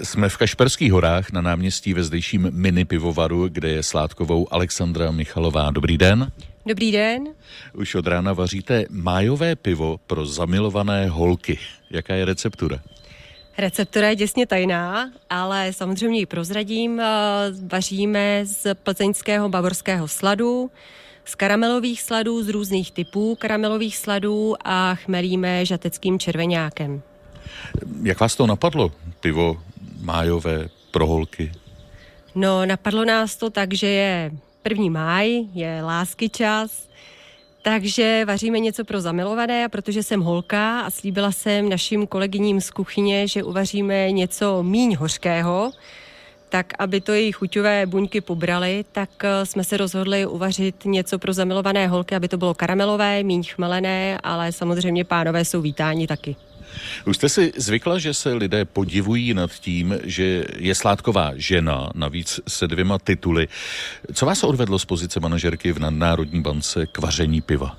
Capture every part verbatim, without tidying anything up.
Jsme v Kašperských horách na náměstí ve zdejším mini pivovaru, kde je sládkovou Alexandra Michalová. Dobrý den. Dobrý den. Už od rána vaříte májové pivo pro zamilované holky. Jaká je receptura? Receptura je děsně tajná, ale samozřejmě ji prozradím. Vaříme z plzeňského bavorského sladu, z karamelových sladů, z různých typů karamelových sladů a chmelíme žateckým červeňákem. Jak vás to napadlo, pivo májové pro holky? No, napadlo nás to tak, že je první máj, je lásky čas, takže vaříme něco pro zamilované, a protože jsem holka a slíbila jsem našim kolegyním z kuchyně, že uvaříme něco míň hořkého, tak aby to její chuťové buňky pobraly, tak jsme se rozhodli uvařit něco pro zamilované holky, aby to bylo karamelové, míň chmelené, ale samozřejmě pánové jsou vítáni taky. Už jste si zvykla, že se lidé podivují nad tím, že je sládková žena, navíc se dvěma tituly. Co vás odvedlo z pozice manažerky v Nadnárodní bance k vaření piva?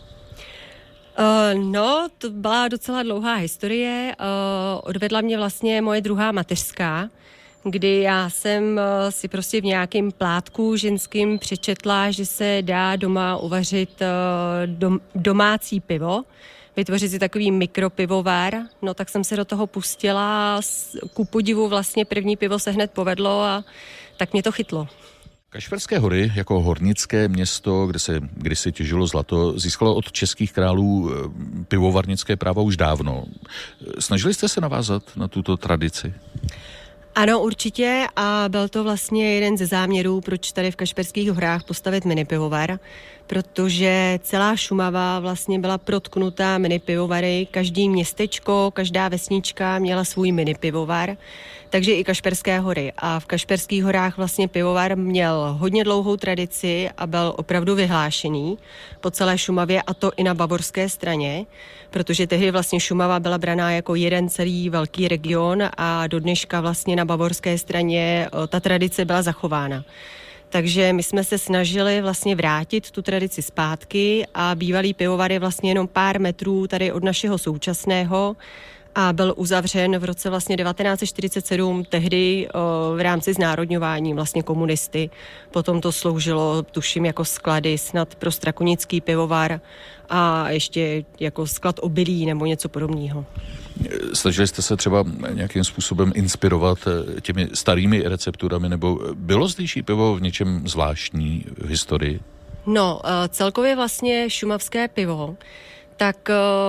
Uh, no, to byla docela dlouhá historie. Uh, odvedla mě vlastně moje druhá mateřská, kdy já jsem uh, si prostě v nějakém plátku ženským přečetla, že se dá doma uvařit uh, dom, domácí pivo, vytvořit si takový mikropivovar, no tak jsem se do toho pustila a ku podivu vlastně první pivo se hned povedlo a tak mě to chytlo. Kašperské hory jako hornické město, kde se kdysi těžilo zlato, získalo od českých králů pivovarnické právo už dávno. Snažili jste se navázat na tuto tradici? Ano, určitě, a byl to vlastně jeden ze záměrů, proč tady v Kašperských horách postavit minipivovar, protože celá Šumava vlastně byla protknutá minipivovary, každý městečko, každá vesnička měla svůj minipivovar, takže i Kašperské hory. A v Kašperských horách vlastně pivovar měl hodně dlouhou tradici a byl opravdu vyhlášený po celé Šumavě, a to i na bavorské straně, protože tehdy vlastně Šumava byla braná jako jeden celý velký region a do dneška vlastně na bavorské straně ta tradice byla zachována. Takže my jsme se snažili vlastně vrátit tu tradici zpátky a bývalý pivovar je vlastně jenom pár metrů tady od našeho současného a byl uzavřen v roce vlastně devatenáct set čtyřicet sedm, tehdy o, v rámci znárodňování vlastně komunisty. Potom to sloužilo, tuším, jako sklady snad pro strakonický pivovar a ještě jako sklad obilí nebo něco podobného. Snažili jste se třeba nějakým způsobem inspirovat těmi starými recepturami, nebo bylo zdejší pivo v něčem zvláštní v historii? No, celkově vlastně šumavské pivo, tak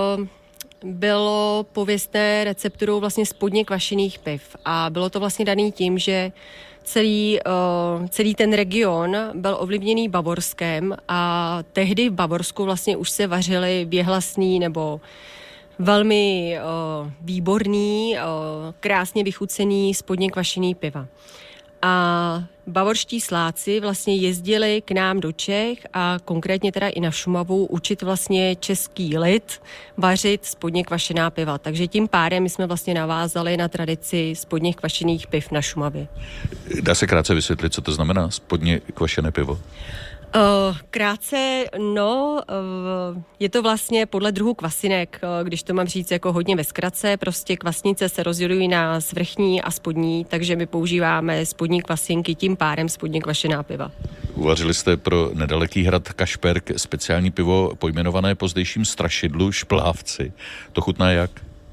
bylo pověstné recepturou vlastně spodně kvašených piv a bylo to vlastně daný tím, že celý, celý ten region byl ovlivněný Bavorskem a tehdy v Bavorsku vlastně už se vařily věhlasný nebo velmi uh, výborný, uh, krásně vychucený spodně kvašený piva. A bavorští sládci vlastně jezdili k nám do Čech a konkrétně teda i na Šumavu učit vlastně český lid vařit spodně kvašená piva. Takže tím pádem my jsme vlastně navázali na tradici spodně kvašených piv na Šumavě. Dá se krátce vysvětlit, co to znamená spodně kvašené pivo? Uh, krátce, no, uh, je to vlastně podle druhu kvasinek, uh, když to mám říct jako hodně ve zkratce, prostě kvasnice se rozdělují na svrchní a spodní, takže my používáme spodní kvasinky, tím pádem spodně kvašená piva. Uvařili jste pro nedaleký hrad Kašperk speciální pivo pojmenované po zdejším strašidlu Šplhávci. To chutná jak?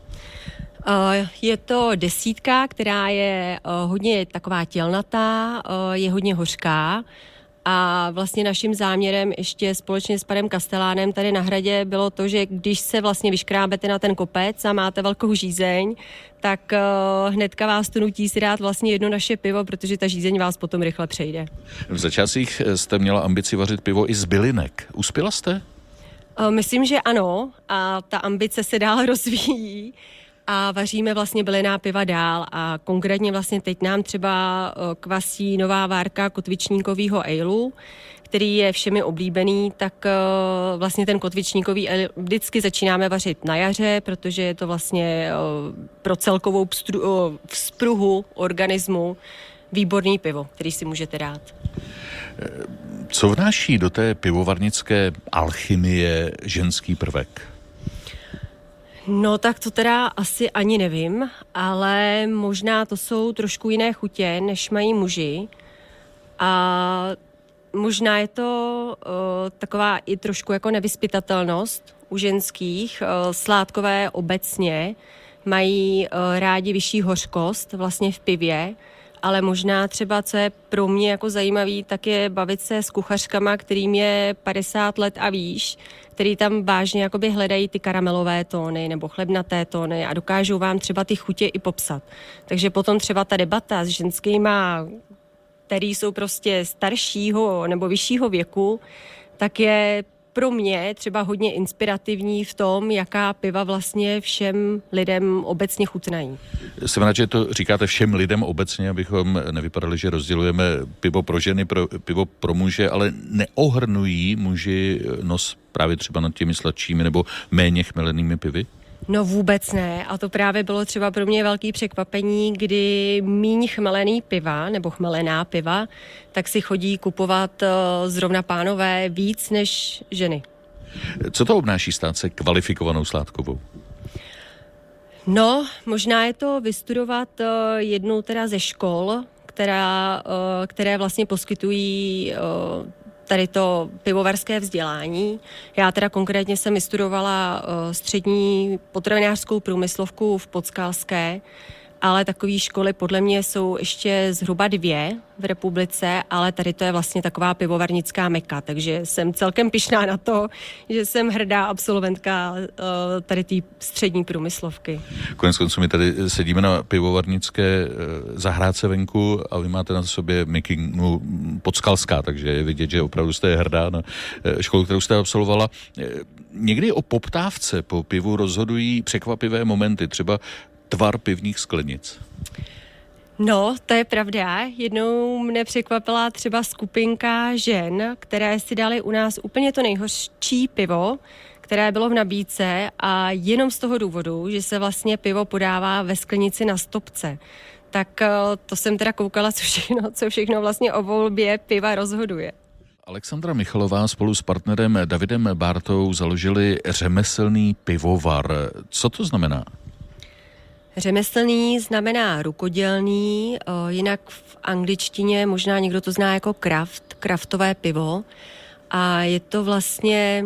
Uh, je to desítka, která je uh, hodně taková tělnatá, uh, je hodně hořká. A vlastně naším záměrem ještě společně s panem Kastelánem tady na hradě bylo to, že když se vlastně vyškrábete na ten kopec a máte velkou žízeň, tak uh, hnedka vás to nutí si dát vlastně jedno naše pivo, protože ta žízeň vás potom rychle přejde. V začátcích jste měla ambici vařit pivo i z bylinek. Uspěla jste? Uh, myslím, že ano, a ta ambice se dál rozvíjí. A vaříme vlastně bylinná piva dál a konkrétně vlastně teď nám třeba kvasí nová várka kotvičníkovýho aleu, který je všemi oblíbený, tak vlastně ten kotvičníkový ale vždycky začínáme vařit na jaře, protože je to vlastně pro celkovou vzpruhu organismu výborný pivo, který si můžete dát. Co vnáší do té pivovarnické alchymie ženský prvek? No tak to teda asi ani nevím, ale možná to jsou trošku jiné chutě, než mají muži. A možná je to uh, taková i trošku jako nevyzpytatelnost u ženských. Uh, sládkové obecně mají uh, rádi vyšší hořkost vlastně v pivě, ale možná třeba, co je pro mě jako zajímavý, tak je bavit se s kuchařkama, kterým je padesát let a výš, který tam vážně jakoby hledají ty karamelové tóny nebo chlebnaté tóny a dokážou vám třeba ty chutě i popsat. Takže potom třeba ta debata s ženskýma, který jsou prostě staršího nebo vyššího věku, tak je pro mě třeba hodně inspirativní v tom, jaká piva vlastně všem lidem obecně chutnají. Jsem rád, že to říkáte všem lidem obecně, abychom nevypadali, že rozdělujeme pivo pro ženy, pro, pivo pro muže, ale neohrnují muži nos právě třeba nad těmi sladšími nebo méně chmelenými pivy? No vůbec ne. A to právě bylo třeba pro mě velký překvapení, kdy míň chmelený piva nebo chmelená piva, tak si chodí kupovat zrovna pánové víc než ženy. Co to obnáší stát se kvalifikovanou sládkovou? No, možná je to vystudovat jednu teda ze škol, která, které vlastně poskytují tady to pivovarské vzdělání. Já teda konkrétně jsem vystudovala střední potravinářskou průmyslovku v Podskalské, ale takové školy podle mě jsou ještě zhruba dvě v republice, ale tady to je vlastně taková pivovarnická meka, takže jsem celkem pyšná na to, že jsem hrdá absolventka tady té střední průmyslovky. Konec konců my tady sedíme na pivovarnické zahrádce venku a vy máte na sobě mikinu Podskalská, takže je vidět, že opravdu jste hrdá na školu, kterou jste absolvovala. Někdy o poptávce po pivu rozhodují překvapivé momenty, třeba tvar pivních sklenic. No, to je pravda. Jednou mne překvapila třeba skupinka žen, které si dali u nás úplně to nejhořčí pivo, které bylo v nabídce a jenom z toho důvodu, že se vlastně pivo podává ve sklenici na stopce. Tak to jsem teda koukala, co všechno, co všechno vlastně o volbě piva rozhoduje. Alexandra Michalová spolu s partnerem Davidem Bártou založili řemeslný pivovar. Co to znamená? Řemeslný znamená rukodělný, jinak v angličtině možná někdo to zná jako craft, craftové pivo. A je to vlastně,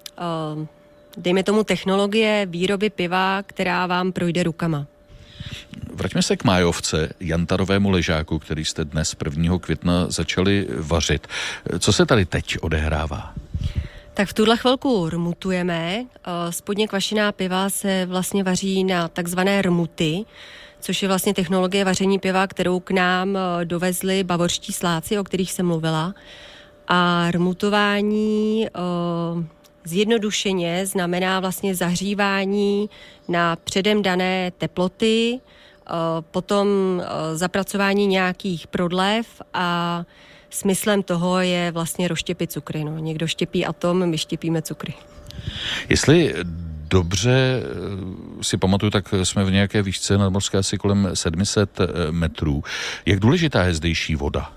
dejme tomu, technologie výroby piva, která vám projde rukama. Vraťme se k májovce, jantarovému ležáku, který jste dnes prvního května začali vařit. Co se tady teď odehrává? Tak v tuhle chvilku rmutujeme. Spodně kvašená piva se vlastně vaří na takzvané rmuty, což je vlastně technologie vaření piva, kterou k nám dovezli bavorští sládci, o kterých jsem mluvila. A rmutování zjednodušeně znamená vlastně zahřívání na předem dané teploty, potom zapracování nějakých prodlev a smyslem toho je vlastně rozštěpit cukry. No. Někdo štěpí atom, my štěpíme cukry. Jestli dobře si pamatuju, tak jsme v nějaké výšce nadmořské asi kolem sedm set metrů. Jak důležitá je zdejší voda?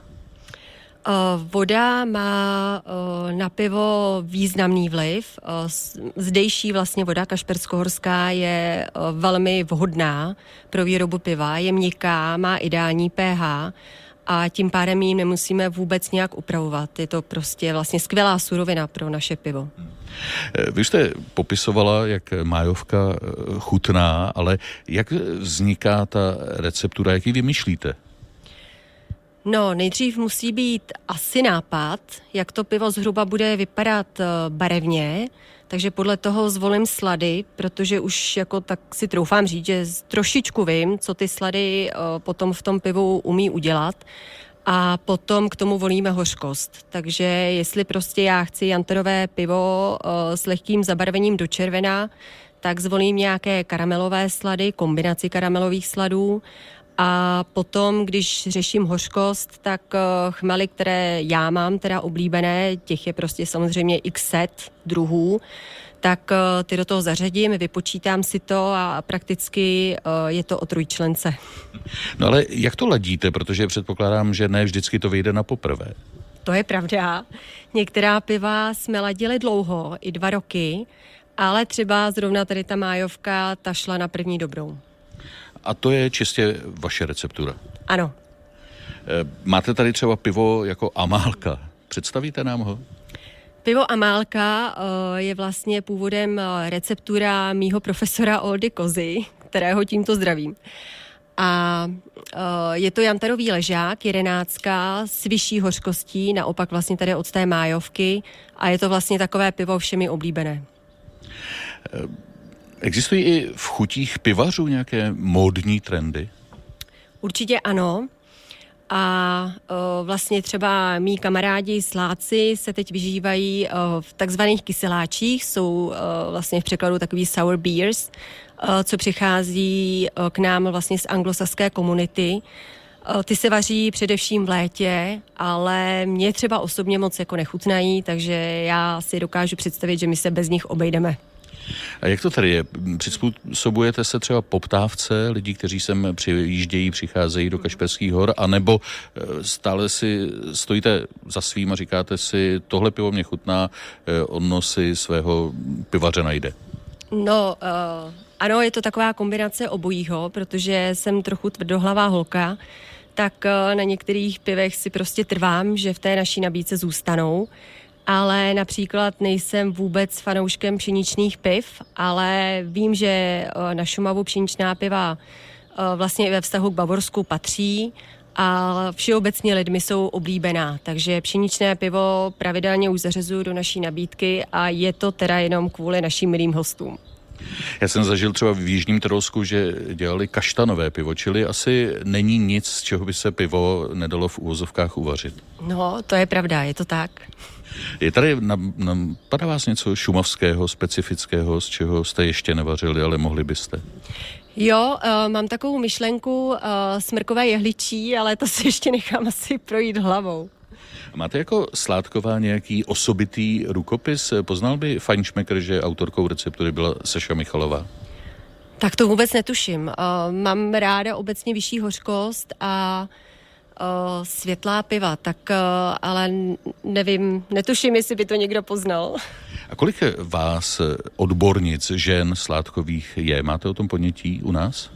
Voda má na pivo významný vliv. Zdejší vlastně voda kašperskohorská je velmi vhodná pro výrobu piva. Je měkká, má ideální pH a tím pádem ji nemusíme vůbec nějak upravovat. Je to prostě vlastně skvělá surovina pro naše pivo. Vy jste popisovala, jak májovka chutná, ale jak vzniká ta receptura, jak ji vymýšlíte? No, nejdřív musí být asi nápad, jak to pivo zhruba bude vypadat barevně, takže podle toho zvolím slady, protože už jako tak si troufám říct, že trošičku vím, co ty slady potom v tom pivu umí udělat. A potom k tomu volíme hořkost. Takže jestli prostě já chci jantarové pivo s lehkým zabarvením do červena, tak zvolím nějaké karamelové slady, kombinaci karamelových sladů. A potom, když řeším hořkost, tak chmely, které já mám teda oblíbené, těch je prostě samozřejmě x set druhů, tak ty do toho zařadím, vypočítám si to a prakticky je to o trojčlence. No ale jak to ladíte, protože předpokládám, že ne vždycky to vyjde na poprvé. To je pravda. Některá piva jsme ladili dlouho, i dva roky, ale třeba zrovna tady ta májovka, ta šla na první dobrou. A to je čistě vaše receptura? Ano. Máte tady třeba pivo jako Amálka. Představíte nám ho? Pivo Amálka je vlastně původem receptura mýho profesora Oldy Kozy, kterého tímto zdravím. A je to jantarový ležák, jedenáctka s vyšší hořkostí, naopak vlastně tady od té májovky, a je to vlastně takové pivo všemi oblíbené. Existují i v chutích pivařů nějaké módní trendy? Určitě ano. A o, vlastně třeba mý kamarádi sláci se teď vyžívají o, v takzvaných kyseláčích, jsou o, vlastně v překladu takový sour beers, o, co přichází o, k nám vlastně z anglosaské komunity. O, ty se vaří především v létě, ale mě třeba osobně moc jako nechutnají, takže já si dokážu představit, že my se bez nich obejdeme. A jak to tady je? Přizpůsobujete se třeba poptávce lidí, kteří sem přijíždějí, přicházejí do Kašperských hor, anebo stále si stojíte za svým a říkáte si, tohle pivo mě chutná, ono si svého pivaře najde? No, uh, ano, je to taková kombinace obojího, protože jsem trochu tvrdohlavá holka, tak uh, na některých pivech si prostě trvám, že v té naší nabídce zůstanou. Ale například nejsem vůbec fanouškem pšeničných piv, ale vím, že na Šumavu pšeničná piva vlastně ve vztahu k Bavorsku patří a všeobecně lidmi jsou oblíbená. Takže pšeničné pivo pravidelně už zařazuju do naší nabídky a je to teda jenom kvůli našim milým hostům. Já jsem zažil třeba v Jižním Tyrolsku, že dělali kaštanové pivo, čili asi není nic, z čeho by se pivo nedalo v úvozovkách uvařit. No, to je pravda, je to tak. Je tady, napadá vás něco šumavského, specifického, z čeho jste ještě nevařili, ale mohli byste? Jo, uh, mám takovou myšlenku uh, smrkové jehličí, ale to si ještě nechám asi projít hlavou. Máte jako sládková nějaký osobitý rukopis? Poznal by fajnšmekr, že autorkou receptury byla Saša Michalová? Tak to vůbec netuším. Uh, mám ráda obecně vyšší hořkost a uh, světlá piva, tak uh, ale nevím, netuším, jestli by to někdo poznal. A kolik vás odbornic, žen sládkových je? Máte o tom ponětí u nás?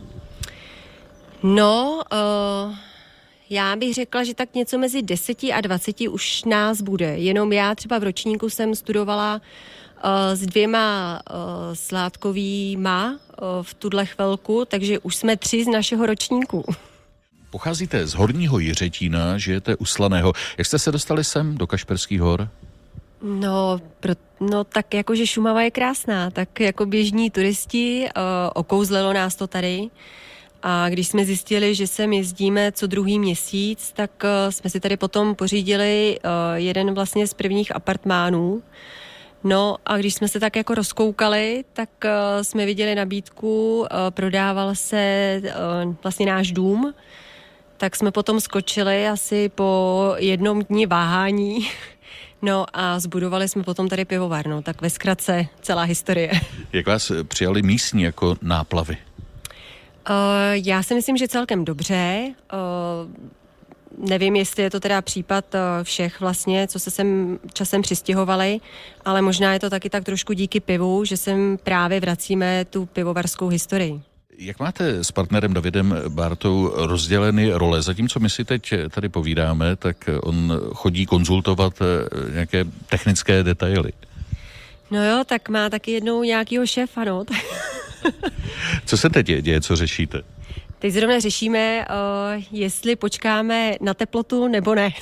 No, uh, já bych řekla, že tak něco mezi deseti a dvaceti už nás bude. Jenom já třeba v ročníku jsem studovala uh, s dvěma uh, sládkovýma uh, v tuhle chvilku, takže už jsme tři z našeho ročníku. Pocházíte z Horního Jiřetína, žijete u Slaného. Jak jste se dostali sem do Kašperských hor? No, pro, no tak jakože Šumava je krásná, tak jako běžní turisti, uh, okouzlilo nás to tady. A když jsme zjistili, že sem jezdíme co druhý měsíc, tak uh, jsme si tady potom pořídili uh, jeden vlastně z prvních apartmánů. No a když jsme se tak jako rozkoukali, tak uh, jsme viděli nabídku, uh, prodával se uh, vlastně náš dům, tak jsme potom skočili asi po jednom dni váhání. No a zbudovali jsme potom tady pivovar, tak ve zkratce celá historie. Jak vás přijali místní jako náplavy? Uh, já si myslím, že celkem dobře. Uh, nevím, jestli je to teda případ uh, všech vlastně, co se sem časem přistěhovali, ale možná je to taky tak trošku díky pivu, že sem právě vracíme tu pivovarskou historii. Jak máte s partnerem Davidem Bártou rozděleny role? Zatímco my si teď tady povídáme, tak on chodí konzultovat nějaké technické detaily. No jo, tak má taky jednou nějakýho šéfa, no. Co se teď děje, co řešíte? Teď zrovna řešíme, uh, jestli počkáme na teplotu, nebo ne.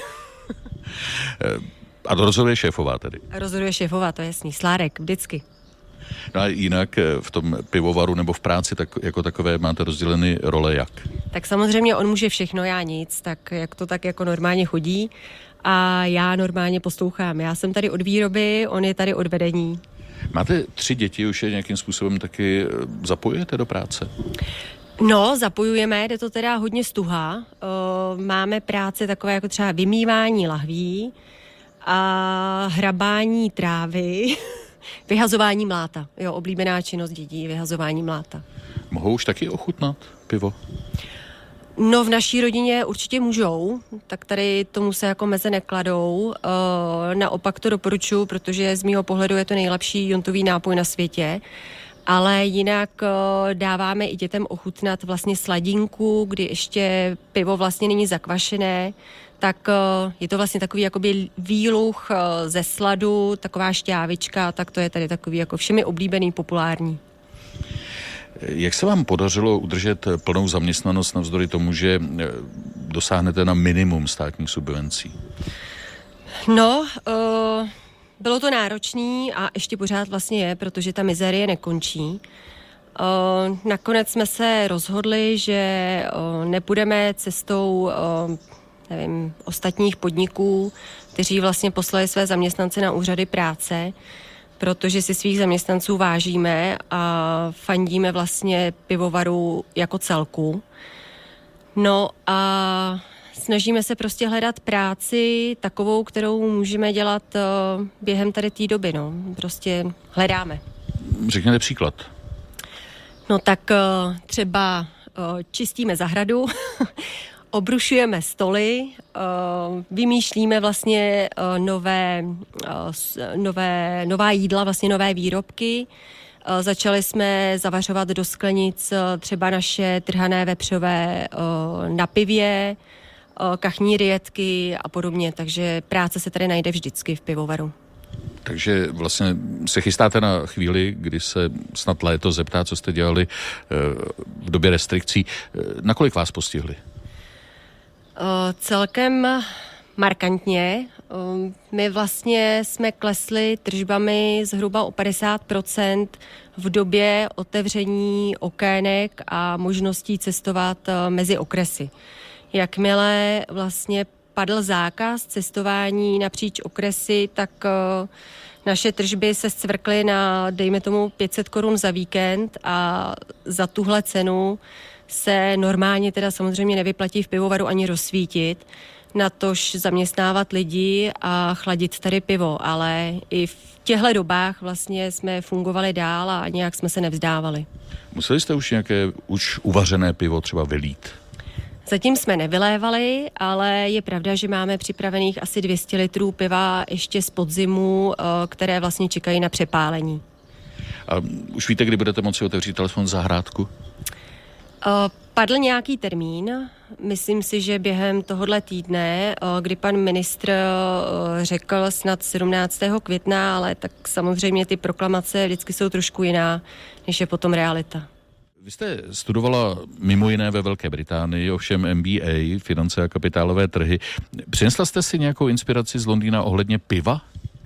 A to rozhoduje šéfová tedy? Rozhoduje šéfová, to je jasný. Sládek, vždycky. No a jinak v tom pivovaru nebo v práci tak, jako takové máte rozděleny role jak? Tak samozřejmě on může všechno, já nic, tak jak to tak jako normálně chodí a já normálně poslouchám. Já jsem tady od výroby, on je tady od vedení. Máte tři děti, už je nějakým způsobem taky zapojujete do práce? No, zapojujeme, jde to teda hodně stuha. Máme práce takové jako třeba vymývání lahví a hrabání trávy, vyhazování mláta. Jo, oblíbená činnost dětí, vyhazování mláta. Mohou už taky ochutnat pivo? No v naší rodině určitě můžou, tak tady tomu se jako meze nekladou. E, naopak to doporučuji, protože z mýho pohledu je to nejlepší jontový nápoj na světě. Ale jinak e, dáváme i dětem ochutnat vlastně sladinku, kdy ještě pivo vlastně není zakvašené, tak e, je to vlastně takový jakoby výluch e, ze sladu, taková šťávička, tak to je tady takový jako všemi oblíbený, populární. Jak se vám podařilo udržet plnou zaměstnanost navzdory tomu, že dosáhnete na minimum státních subvencí? No, uh, bylo to náročný a ještě pořád vlastně je, protože ta mizérie nekončí. Uh, nakonec jsme se rozhodli, že uh, nepůjdeme cestou uh, nevím, ostatních podniků, kteří vlastně poslali své zaměstnance na úřady práce, protože si svých zaměstnanců vážíme a fandíme vlastně pivovaru jako celku. No a snažíme se prostě hledat práci takovou, kterou můžeme dělat uh, během tady té doby, no. Prostě hledáme. Řekněte příklad. No tak uh, třeba uh, čistíme zahradu, obrušujeme stoly, vymýšlíme vlastně nové, nové, nová jídla, vlastně nové výrobky. Začali jsme zavařovat do sklenic třeba naše trhané vepřové na pivě, kachní rýetky a podobně, takže práce se tady najde vždycky v pivovaru. Takže vlastně se chystáte na chvíli, kdy se snad léto zeptá, co jste dělali v době restrikcí. Nakolik vás postihli? Uh, celkem markantně. Uh, my vlastně jsme klesli tržbami zhruba o padesát procent v době otevření okének a možností cestovat uh, mezi okresy. Jakmile vlastně padl zákaz cestování napříč okresy, tak uh, naše tržby se zcvrkly na, dejme tomu, pět set korun za víkend a za tuhle cenu se normálně teda samozřejmě nevyplatí v pivovaru ani rozsvítit, natož zaměstnávat lidi a chladit tady pivo, ale i v těchto dobách vlastně jsme fungovali dál a nějak jsme se nevzdávali. Museli jste už nějaké už uvařené pivo třeba vylít? Zatím jsme nevylévali, ale je pravda, že máme připravených asi dvě stě litrů piva ještě z podzimu, které vlastně čekají na přepálení. A už víte, kdy budete moci otevřít telefon zahrádku? Padl nějaký termín, myslím si, že během tohohle týdne, kdy pan ministr řekl snad sedmnáctého května, ale tak samozřejmě ty proklamace vždycky jsou trošku jiná, než je potom realita. Vy jste studovala mimo jiné ve Velké Británii, ovšem M B A, finance a kapitálové trhy. Přinesla jste si nějakou inspiraci z Londýna ohledně piva?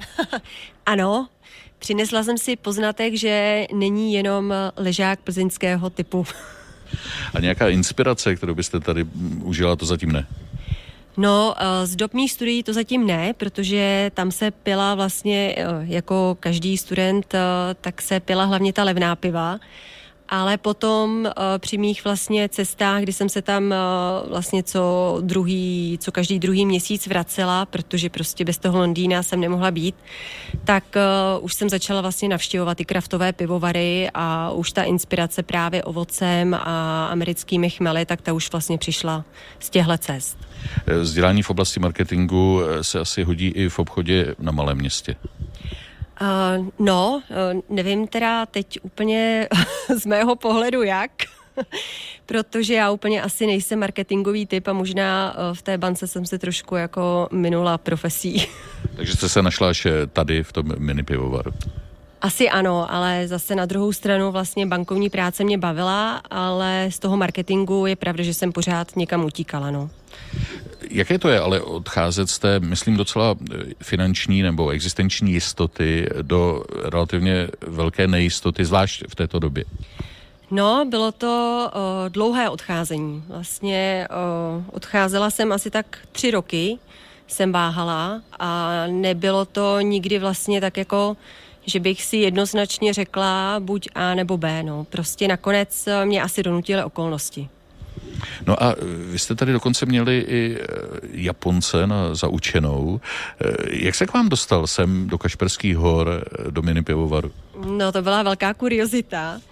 Ano, přinesla jsem si poznatek, že není jenom ležák plzeňského typu. A nějaká inspirace, kterou byste tady užila, to zatím ne? No, z dob mých studií to zatím ne, protože tam se pila vlastně, jako každý student, tak se pila hlavně ta levná piva. Ale potom při mých vlastně cestách, kdy jsem se tam vlastně co druhý, co každý druhý měsíc vracela, protože prostě bez toho Londýna jsem nemohla být, tak už jsem začala vlastně navštěvovat i kraftové pivovary a už ta inspirace právě ovocem a americkými chmely, tak ta už vlastně přišla z těchto cest. Vzdělání v oblasti marketingu se asi hodí i v obchodě na malém městě. Uh, no, uh, nevím teda teď úplně z mého pohledu jak, protože já úplně asi nejsem marketingový typ a možná uh, v té bance jsem se trošku jako minula profesí. Takže jste se našla až tady v tom mini pivovaru? Asi ano, ale zase na druhou stranu vlastně bankovní práce mě bavila, ale z toho marketingu je pravda, že jsem pořád někam utíkala, no. Jaké to je ale odcházet z té, myslím, docela finanční nebo existenční jistoty do relativně velké nejistoty, zvlášť v této době? No, bylo to uh, dlouhé odcházení. Vlastně uh, odcházela jsem asi tak tři roky, jsem váhala a nebylo to nikdy vlastně tak jako, že bych si jednoznačně řekla buď A nebo B, no. Prostě nakonec mě asi donutily okolnosti. No a vy jste tady dokonce měli i Japonce na zaučenou. Jak se k vám dostal sem do Kašperských hor, do mini pivovaru? No to byla velká kuriozita.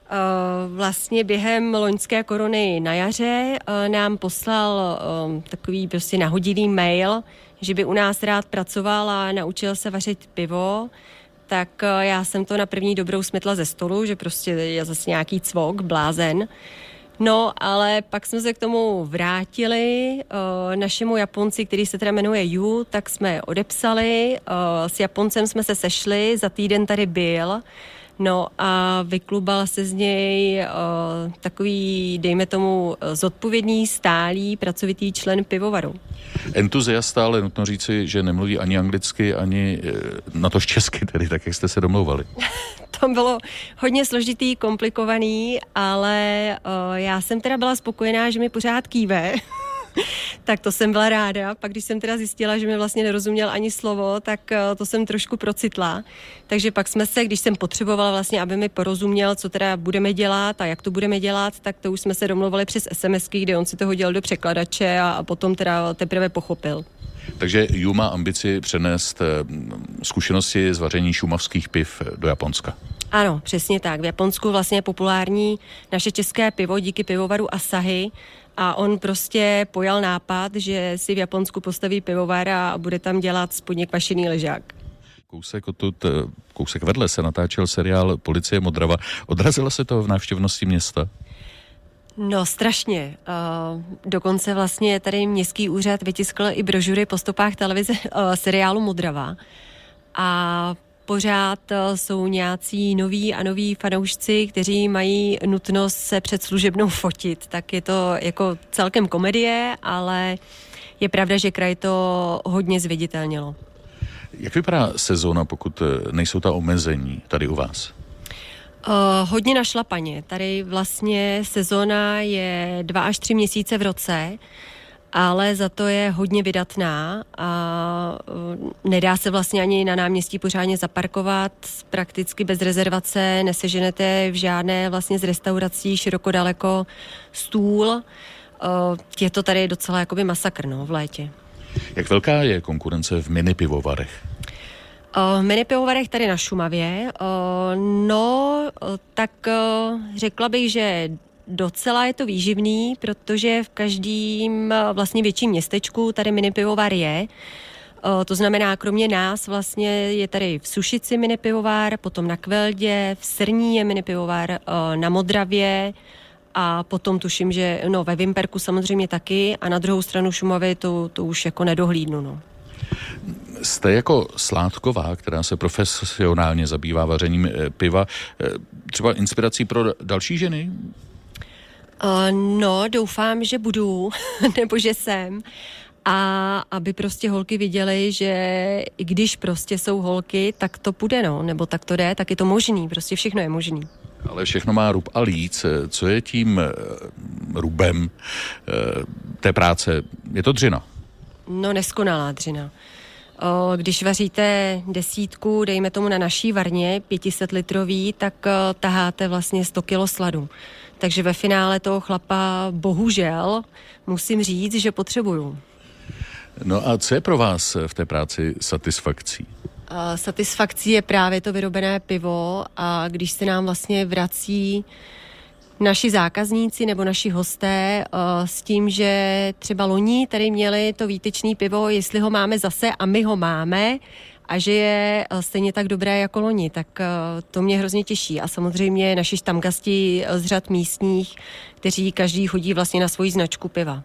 Vlastně během loňské korony na jaře nám poslal takový prostě nahodilý mail, že by u nás rád pracoval a naučil se vařit pivo, tak já jsem to na první dobrou smetla ze stolu, že prostě je zase nějaký cvok, blázen. No, ale pak jsme se k tomu vrátili, našemu Japonci, který se teda jmenuje Yu, tak jsme odepsali, s Japoncem jsme se sešli, za týden tady byl, no a vyklubal se z něj uh, takový, dejme tomu, zodpovědný, stálý, pracovitý člen pivovaru. Entuziasta, ale nutno říci, že nemluví ani anglicky, ani natož česky, tedy tak, jak jste se domlouvali. To bylo hodně složitý, komplikovaný, ale uh, já jsem teda byla spokojená, že mi pořád kýve. Tak to jsem byla ráda. Pak když jsem teda zjistila, že mi vlastně nerozuměl ani slovo, tak to jsem trošku procitla. Takže pak jsme se, když jsem potřebovala vlastně, aby mi porozuměl, co teda budeme dělat a jak to budeme dělat, tak to už jsme se domluvili přes SMSky, kde on si to hodil do překladače a, a potom teda teprve pochopil. Takže Yu má ambici přenést zkušenosti z vaření šumavských piv do Japonska. Ano, přesně tak. V Japonsku vlastně je populární naše české pivo díky pivovaru Asahi. A on prostě pojal nápad, že si v Japonsku postaví pivovar a bude tam dělat spodně kvašený ležák. Kousek odtud, kousek vedle se natáčel seriál Policie Modrava. Odrazilo se to v návštěvnosti města? No strašně. Uh, dokonce vlastně tady městský úřad vytiskl i brožury po stopách televize uh, seriálu Modrava. A pořád jsou nějací noví a noví fanoušci, kteří mají nutnost se před služebnou fotit. Tak je to jako celkem komedie, ale je pravda, že kraj to hodně zviditelnilo. Jak vypadá sezóna, pokud nejsou ta omezení tady u vás? Uh, hodně na šlapaně. Tady vlastně sezóna je dva až tři měsíce v roce, ale za to je hodně vydatná a nedá se vlastně ani na náměstí pořádně zaparkovat, prakticky bez rezervace neseženete v žádné vlastně z restaurací široko daleko stůl. Je to tady docela jakoby masakr, no, v létě. Jak velká je konkurence v mini pivovarech? V mini pivovarech tady na Šumavě, no, tak řekla bych, že docela je to výživný, protože v každém vlastně větším městečku tady mini pivovar je. To znamená, kromě nás vlastně je tady v Sušici mini pivovar, potom na Kveldě, v Srní je mini pivovar, na Modravě a potom tuším, že no, ve Vimperku samozřejmě taky a na druhou stranu Šumavy to, to už jako nedohlídnu. No. Jste jako sládková, která se profesionálně zabývá vařením piva, třeba inspirací pro další ženy? Uh, no, doufám, že budu, nebo že jsem. A aby prostě holky viděly, že i když prostě jsou holky, tak to půjde, no, nebo tak to jde, tak je to možný, prostě všechno je možný. Ale všechno má rub a líc. Co je tím rubem té práce? Je to dřina? No, neskonalá dřina. O, když vaříte desítku, dejme tomu na naší varně, pět set litrový, tak o, taháte vlastně sto kilo sladu. Takže ve finále toho chlapa bohužel musím říct, že potřebuju. No a co je pro vás v té práci satisfakcí? A satisfakcí je právě to vyrobené pivo a když se nám vlastně vrací naši zákazníci nebo naši hosté uh, s tím, že třeba loni tady měli to výtečné pivo, jestli ho máme zase a my ho máme a že je uh, stejně tak dobré jako loni, tak uh, to mě hrozně těší. A samozřejmě naši štamgasti z řad místních, kteří každý chodí vlastně na svoji značku piva.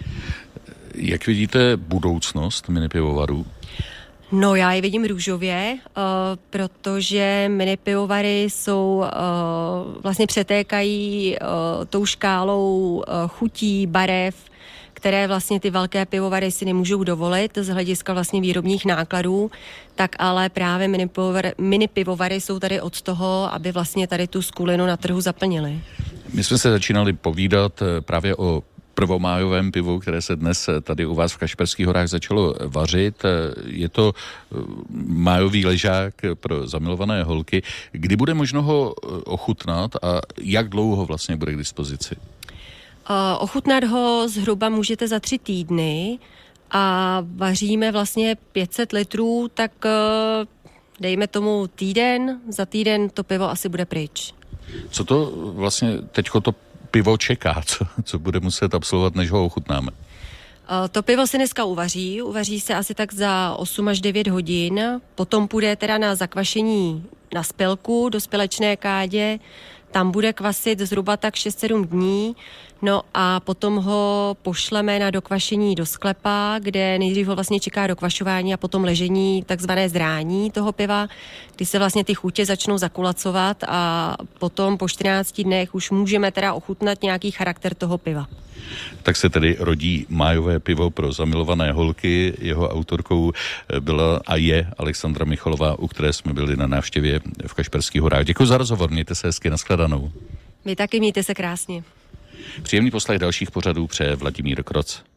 Jak vidíte budoucnost minipivovarů? No, já ji vidím růžově, uh, protože minipivovary jsou, uh, vlastně přetékají uh, tou škálou uh, chutí, barev, které vlastně ty velké pivovary si nemůžou dovolit z hlediska vlastně výrobních nákladů, tak ale právě minipivovary, minipivovary jsou tady od toho, aby vlastně tady tu skulinu na trhu zaplnili. My jsme se začínali povídat právě o prvomájovém pivu, které se dnes tady u vás v Kašperských horách začalo vařit. Je to májový ležák pro zamilované holky. Kdy bude možno ho ochutnat a jak dlouho vlastně bude k dispozici? Uh, ochutnat ho zhruba můžete za tři týdny a vaříme vlastně pět set litrů, tak uh, dejme tomu týden, za týden to pivo asi bude pryč. Co to vlastně teďko to pivo čeká? Co, co bude muset absolvovat, než ho ochutnáme? To pivo se dneska uvaří, uvaří se asi tak za osm až devět hodin, potom půjde teda na zakvašení na spilku do spilečné kádě, tam bude kvasit zhruba tak šest sedm dní, no a potom ho pošleme na dokvašení do sklepa, kde nejdřív ho vlastně čeká dokvašování a potom ležení, takzvané zrání toho piva, kdy se vlastně ty chutě začnou zakulacovat a potom po čtrnácti dnech už můžeme teda ochutnat nějaký charakter toho piva. Tak se tedy rodí májové pivo pro zamilované holky. Jeho autorkou byla a je Alexandra Michalová, u které jsme byli na návštěvě v Kašperských horách. Děkuji za rozhovor, mějte se hezky, nashledanou. Vy taky mějte se krásně. Příjemný poslech dalších pořadů přeje Vladimír Kroc.